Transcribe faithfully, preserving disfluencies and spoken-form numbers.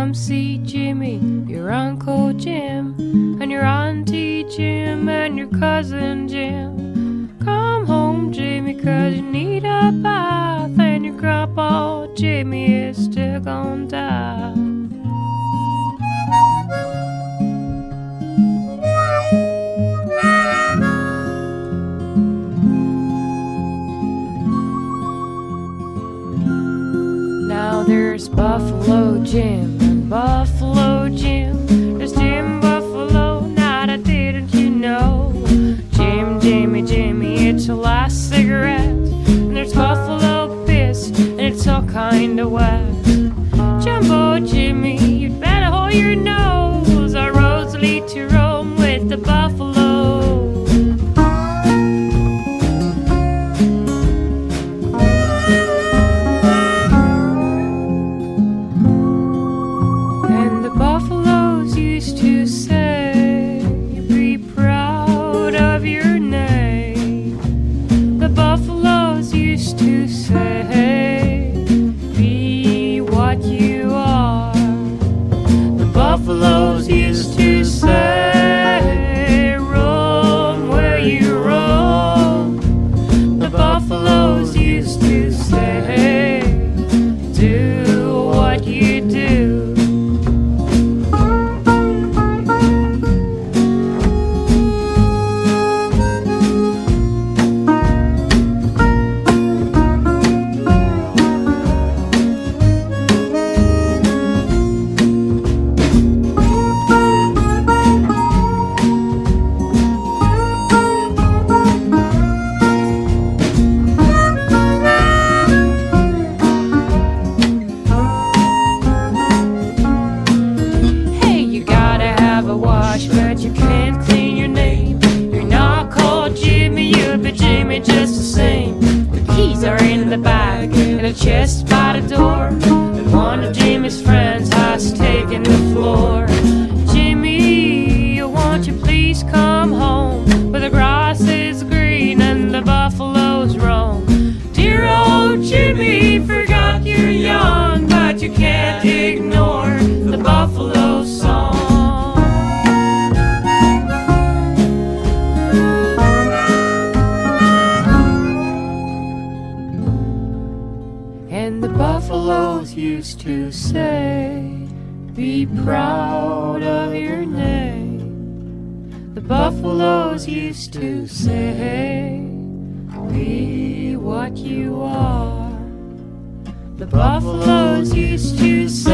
come see Jimmy, your Uncle Jim, and your Auntie Jim, and your cousin Jim. Come home, Jimmy, 'cause you need a bath, and your grandpa Jimmy is still gonna die. Now there's Buffalo Jim and Buffalo Jim. There's Jim Buffalo, now that didn't you know? Jim, Jimmy, Jimmy, it's your last cigarette. And there's Buffalo Piss, and it's all kinda wet. Jumbo Jimmy, you'd better hold your nose. Our roads lead to Rome with the buffalo. Buffaloes used to say, roam where you roam. The buffaloes used to say, do what you do. But you can't clean your name. You're not called Jimmy, you'll be Jimmy just the same. The keys are in the bag, in a chest by the door, and one of Jimmy's friends has taken the floor. Jimmy, won't you please come home, where the grass is green and the buffaloes roam. Dear old Jimmy, forgot you're young, but you can't ignore the buffalo song. And the buffaloes used to say, be proud of your name. The buffaloes used to say, be what you are. The buffaloes used to say,